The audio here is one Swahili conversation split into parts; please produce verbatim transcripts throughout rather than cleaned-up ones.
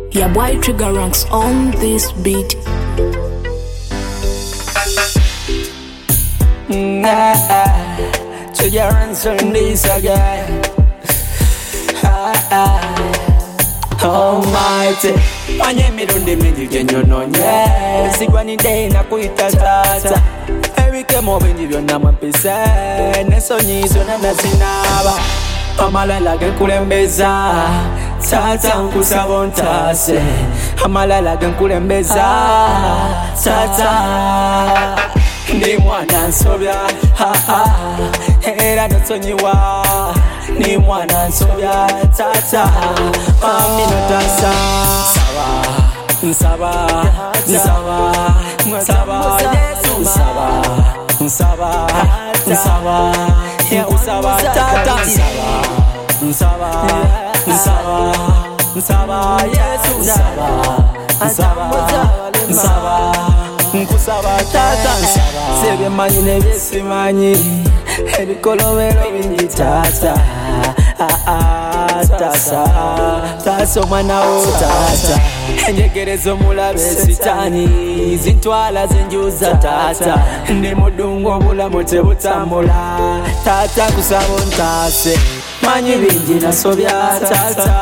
Your boy Trigger ranks on this beat. Nah, Trigger ranks on this again. Ah, ah. Almighty, manye mirundi mingi genyononye sigwa ninde na kuitatata Erike mobendi byonna mapise nesonyizo na nasinaba amalala genkulembeza tata nkusaba ontase amalala genkulembeza tata ndi mwana nsobya era nosonyiwa ni mwana nsobya tata mami notasa nsaba nsaba nsaba Yesu nsaba nsaba nsaba nsaba tata nsaba nsaba nsaba nsaba Yesu nsaba nsaba nsaba nkusaba tata nsaba sebe manyi nebisimanyi ebikolobero bingi tata ah ah tata tata mwana wo tata enjegerezo mulabe sitani zintwala zenjuza tata ndi mudungo bulamu tebutambula tata kusaba ontase manyi bingi nasobya tata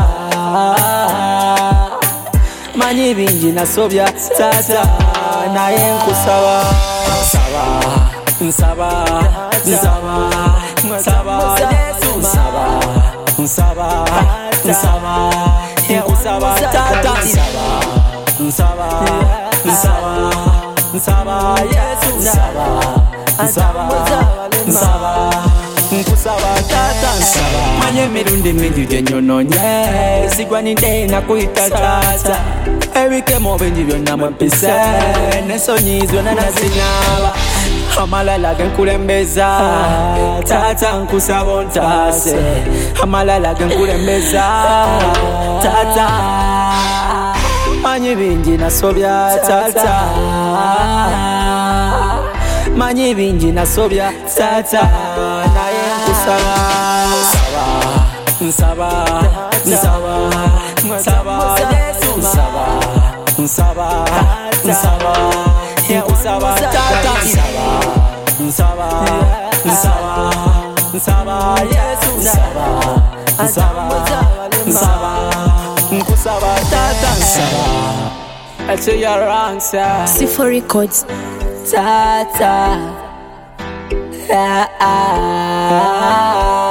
manyi bingi nasobya tata naye nkusaba nsaba nsaba nsaba nsaba Yesu nsaba nsaba nsaba nkusaba tata nsaba nsaba nsaba nsaba Yesu nsaba nsaba nsaba nkusaba tata nsaba manye mirundi mingi genyononye sigwa ninde na kuitatata Erike mobendi byonna mapise nesonyizo na nasinaba amalala genkulembeza tata nkusaba ontase amalala genkulembeza tata manyi bingi nasobya tata manyi bingi nasobya tata naye nkusaba nsaba nsaba nsaba Yesu nsaba nsaba nsaba nkusaba tata nsaba nsaba nsaba nsaba Yesu nsaba nsaba nsaba nkusaba tata nsaba to your answer Sifo Records tata ah, ah, ah.